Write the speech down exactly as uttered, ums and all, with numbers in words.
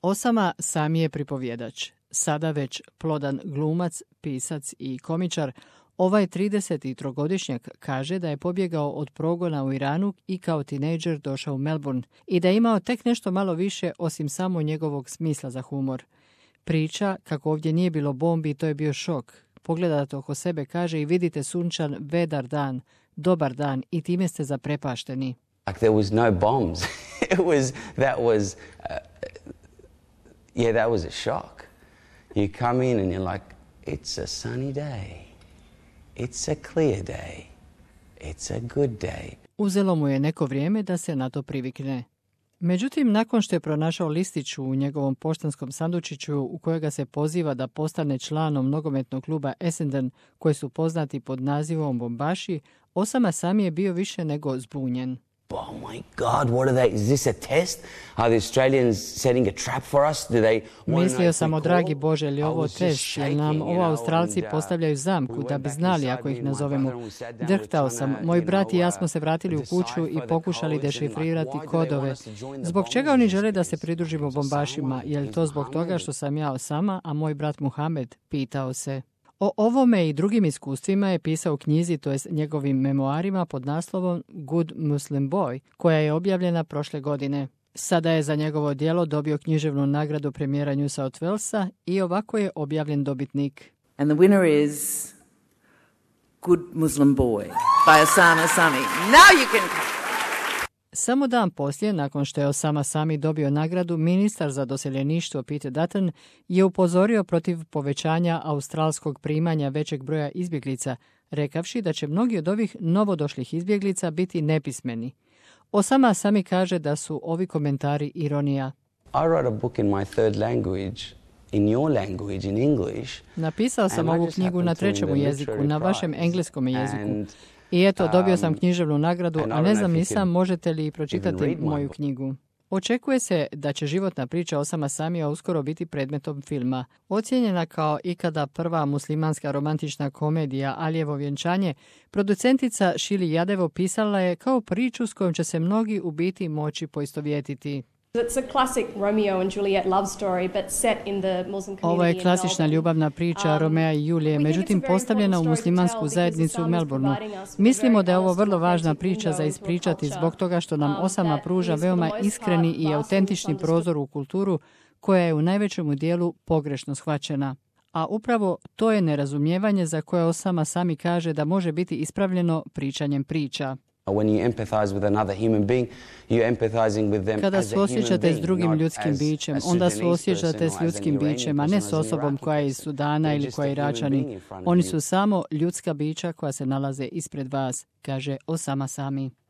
Osama Sami je pripovjedač, sada već plodan glumac, pisac i komičar. Ovaj tridesettrogodišnjak kaže da je pobjegao od progona u Iranu i kao tinejdžer došao u Melbourne i da je imao tek nešto malo više osim samo njegovog smisla za humor. Priča kako ovdje nije bilo bombi, to je bio šok. Pogledate oko sebe, kaže, i vidite sunčan, vedar dan, dobar dan i time ste zaprepašteni. Like there was no bombs. It was, that was, uh, yeah, that was a shock. You come in and you're like, it's a sunny day. It's a clear day. It's a good day. Uzelo mu je neko vrijeme da se na to privikne. Međutim, nakon što je pronašao listić u njegovom poštanskom sandučiću u kojega se poziva da postane članom nogometnog kluba Essendon, koji su poznati pod nazivom Bombaši, Osama Sami je bio više nego zbunjen. Oh my God, what are they? Is this a test? Are the Australians setting a trap for us? Do they Mislio sam, o dragi Bože, li ovo test, jer nam ovo Australci postavljaju zamku da bi znali ako ih nazovemo. Drhtao sam, moj brat i ja smo se vratili u kuću i pokušali dešifrirati kodove. Zbog čega oni žele da se pridružimo bombašima? Je li to zbog toga što sam ja Osama, a moj brat Muhamed? Pitao se. O ovome i drugim iskustvima je pisao u knjizi, to jest njegovim memoarima pod naslovom Good Muslim Boy, koja je objavljena prošle godine. Sada je za njegovo djelo dobio književnu nagradu premijera New South Walesa i ovako je objavljen dobitnik. And the winner is Good Muslim Boy by Osama Sami. Now you can... Samo dan poslije, nakon što je Osama Sami dobio nagradu, ministar za doseljeništvo Peter Dutton je upozorio protiv povećanja australskog primanja većeg broja izbjeglica, rekavši da će mnogi od ovih novodošlih izbjeglica biti nepismeni. Osama Sami kaže da su ovi komentari ironija. I wrote a book in my third language, in your language, in English. Napisao sam ovu knjigu na trećem jeziku, na vašem engleskom jeziku. I eto, dobio sam književnu nagradu, a ne znam nisam, možete li pročitati moju knjigu. Očekuje se da će životna priča Osama Samija uskoro biti predmetom filma. Ocijenjena kao ikada prva muslimanska romantična komedija Alijevo vjenčanje, producentica Shili Yadev pisala je kao priču s kojom će se mnogi u biti moći poistovjetiti. It's a classic Romeo and Juliet love story, but set in the Muslim community. Ovo je klasična ljubavna priča Romea i Julije, međutim postavljena u muslimansku zajednicu u Melbourneu. Mislimo da je ovo vrlo važna priča za ispričati zbog toga što nam Osama pruža veoma iskreni i autentični prozor u kulturu koja je u najvećem dijelu pogrešno shvaćena. A upravo to je nerazumijevanje za koje Osama Sami kaže da može biti ispravljeno pričanjem priča. Kada suosjećate s drugim ljudskim bićem, onda suosjećate s ljudskim bićem, a ne s osobom koja je iz Sudana ili koja je Iračani. Oni su samo ljudska bića koja se nalaze ispred vas, kaže Osama Sami.